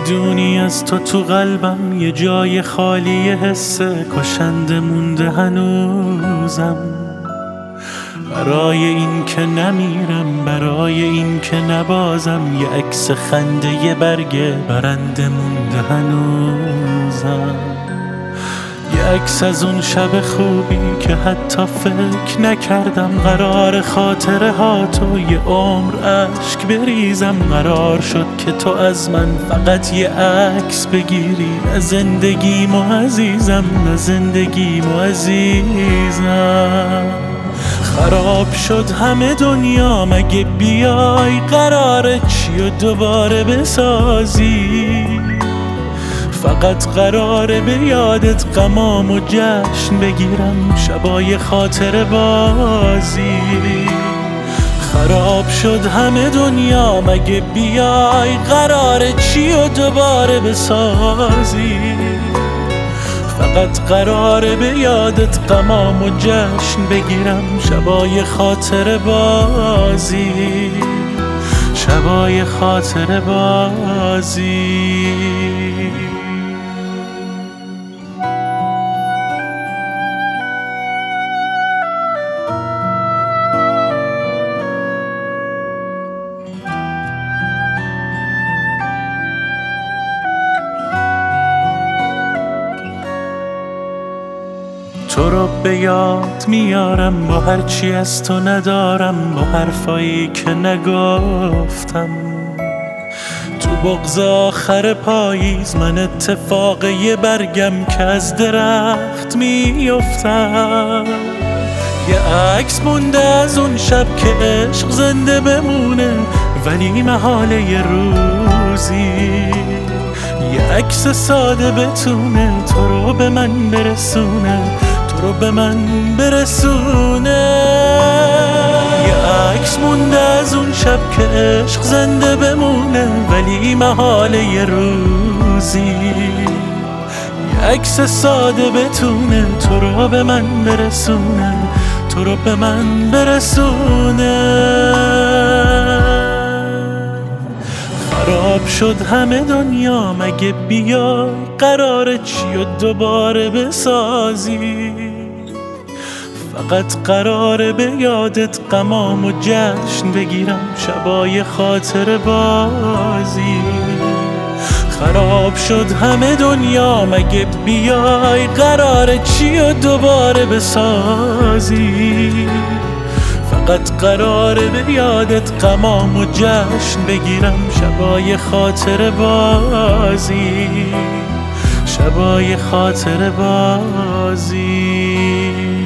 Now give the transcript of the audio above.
میدونی از تو قلبم یه جای خالی حس کشنده مونده هنوزم. برای این که نمیرم، برای این که نبازم، یه عکس خنده یه برگ برنده مونده هنوزم. یه عکس از اون شب خوبی که حتی فکر نکردم قرار خاطره ها تو یه عمر عشق بریزم. قرار شد که تو از من فقط یه عکس بگیری، نه زندگیمو عزیزم، نه زندگیمو عزیزم. خراب شد همه دنیا، مگه بیای قراره چیو دوباره بسازی؟ فقط قراره به یادت غمام و جشن بگیرم، شبای خاطر بازی. خراب شد همه دنیا، مگه بیای قراره چیو دوباره بسازی؟ فقط قراره به یادت غمام و جشن بگیرم، شبای خاطر بازی، شبای خاطر بازی. تو رو به یاد میارم با هرچی از تو ندارم، با حرفایی که نگفتم. تو بغض آخر پاییز من اتفاق یه برگم که از درخت میافتم. یه عکس مونده از اون شب که عشق زنده بمونه، ولی محاله یه روزی یه عکس ساده بتونه تو رو به من برسونه، تو رو به من برسونه. یه عکس مونده از اون شب که عشق زنده بمونه، ولی محاله یه روزی یه عکس ساده بتونه تو رو به من برسونه، تو رو به من برسونه. خراب شد همه دنیا، مگه بیای قراره چیو دوباره بسازی؟ فقط قراره به یادت غمام و جشن بگیرم، شبای خاطر بازی. خراب شد همه دنیا، مگه بیای قراره چیو دوباره بسازی؟ فقط قراره به یادت غمام و جشن بگیرم، شبای خاطر بازی، شبای خاطر بازی.